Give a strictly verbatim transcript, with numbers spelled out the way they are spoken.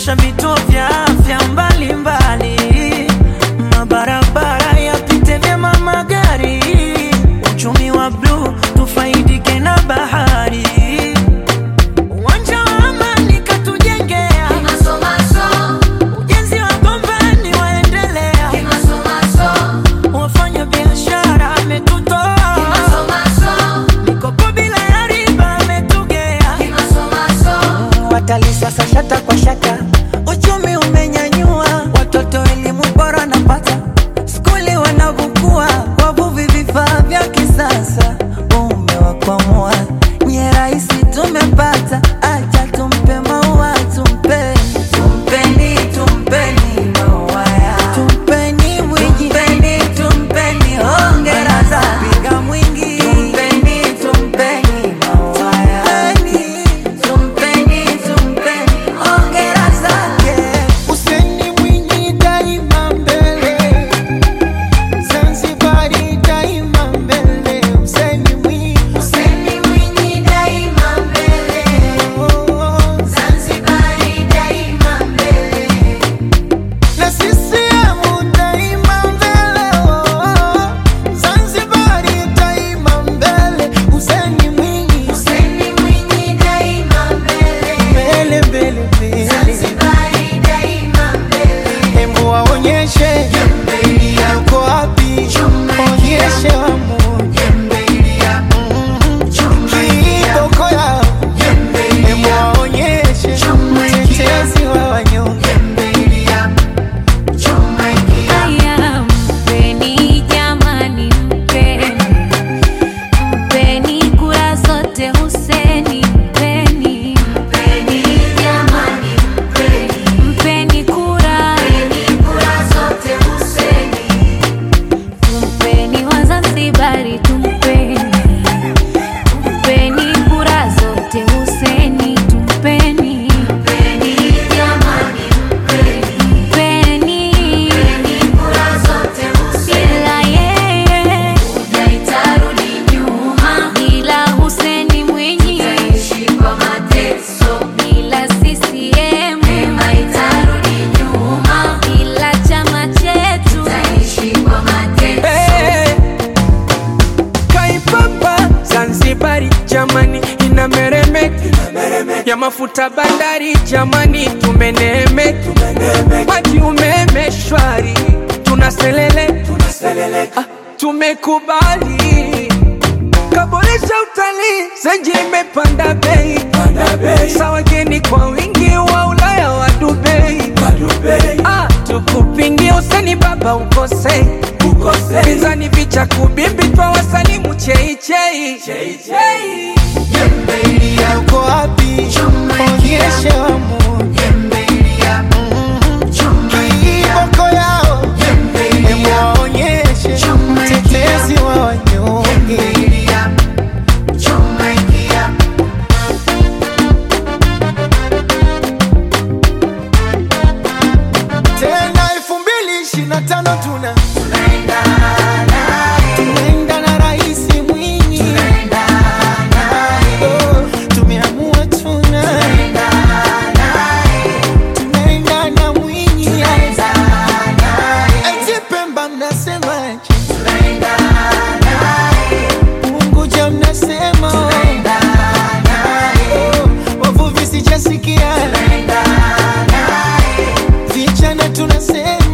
kuboresha vituo vya afya mbali mbali, mabarabara yapite vyema magari, uchumi wa blue tufaidike na bahari, uwanja wa amani katujengea, ujenzi wa Gombani waendelea, wafanya biashara ametutoa, mikopo bila ya riba ametugea, watalii sasa shata kwa shata, uchumi umenyanyua, watoto elimu bora napata, skuli wanavukua, wavuvi vifaa vya kisasa, umewakwamua, nye raisi tumepata, acha tumpe maua, tumpe tumpeni, tumpeni maua ya, tumpeni Mwinyi, tumpeni, tumpeni hongera za piga mwingi, tumpeni, tumpeni maua ya, tumpeni, tumpeni hongera zake. Hussein Mwinyi daima mbele, Zanzibari daima mbele. Hussein Mwinyi, Hussein Mwinyi daima mbele, Zanzibari daima mbele. na C C M daima mbele, Zanzibari daima mbele. Hussein Mwinyi, Hussein Mwinyi daima mbele, mbele mbele mbele. Zanzibari daima mbele. Hebu waonyeshe uko wapi, onyeshe wamoja kiboko yao. Hebu waonyeshe mtetezi wa wanyonge. Haya, mpeni jamani, mpeni, mpeni kura zote Hussein, mpeni, Mpeni jamani, mpeni, mpeni kura, mpeni kura zote Hussein. mpeni Wazanzibari, tumpeni, mpeni kura zote Hussein, tumpeni, Mpeni jamani, mpeni, mpeni, mpeni kura zote Hussein. bila yeye, Hujaitarudi nyuma, bila Hussein Mwinyi, utaishi kwa mateso. bila C C M, Mema itarudi nyuma, bila chama chetu. utaishi kwa mateso. Hey, Kaipapa Zanzibari jamani inameremeka, ya mafuta bandari jamani tumeneemeka, maji umeme shwari tunaselele, ah, tumekubali, kaboresha utalii, zenji imepanda bei, sa wageni kwa wingi wa Ulaya wa Dubai, ah, tukupingi useni baba ukose, pinzani vicha kubimbi twa wasalimu chei chei, Uko wapi, onyeshe wamoja kiboko yao. Hebu waonyeshe mtetezi wa wanyonge. Tena elfu mbili ishirini na tano tuna tunaenda na Rais Mwinyi. Oh, tumeamua tuna tunaenda na Mwinyi. Eti Pemba mnasemaje? Unguja mnasema oh, wavuvi sijasikia, vijana tunasema